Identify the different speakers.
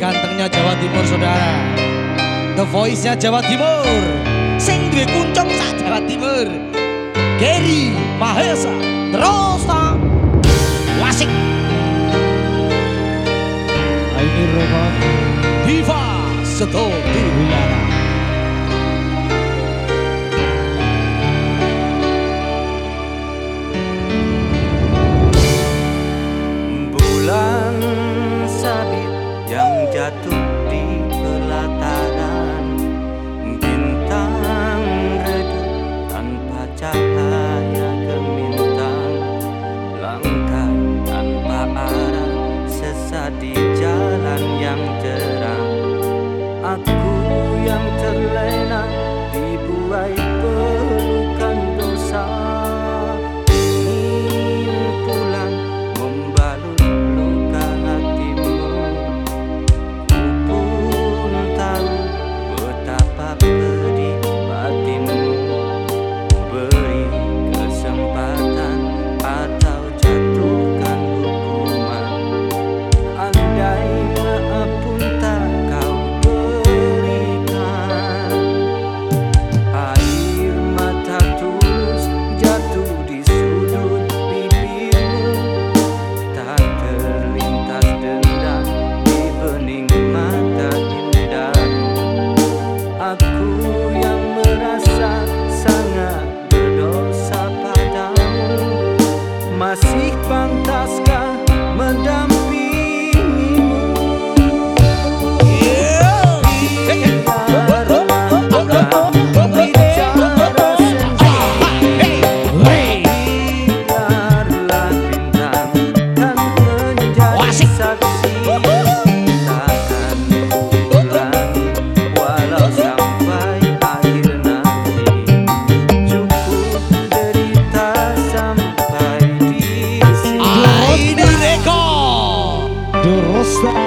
Speaker 1: gantengnya Jawa Timur saudara. The Voice-nya Jawa Timur. Sing duwe kuncung sak Jawa Timur. Gary Mahesa Rosta Wasik.
Speaker 2: Ini rekod
Speaker 1: Diva Seto Dihulara.
Speaker 3: Bulan sabit yang jatuh di pelataran, bintang redup tanpa cahaya gemintang, langkah tanpa arah, sesat di jalan yang terang. Aku yang terlena dibuai pelukan dosa, pulang membalut luka hatimu. Ku pun tahu betapa pedih batinmu. Beri kesempatan atau jatuhkan hukuman. Andai maaf pun tak kau berikan, air mata tulus jatuh di sudut bibirmu. Tak terlintas dendam di bening mata indahmu. Aku yang merasa sangat berdosa padamu, masih pantaskah mendampingimu? Biarlah bintang kan menjadi saksi, takkan ulangi walau sampai akhir nanti. Cukup derita sampai di sini.
Speaker 1: Ini rekod
Speaker 2: The Rosta